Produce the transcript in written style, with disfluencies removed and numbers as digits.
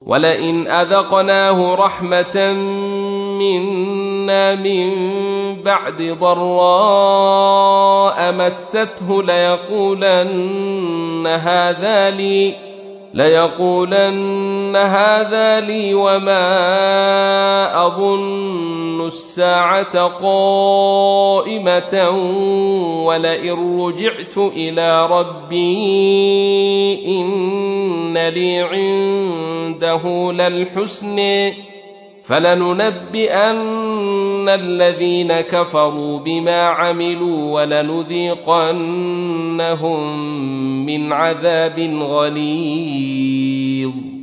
ولئن أذقناه رحمة منا من بعد ضراء مسته ليقولن هذا لي وما أظن الساعة قائمة ولئن رجعت إلى ربي إن لي عنده للحسن فلننبئن الذين كفروا بما عملوا ولنذيقنهم من عذاب غليظ.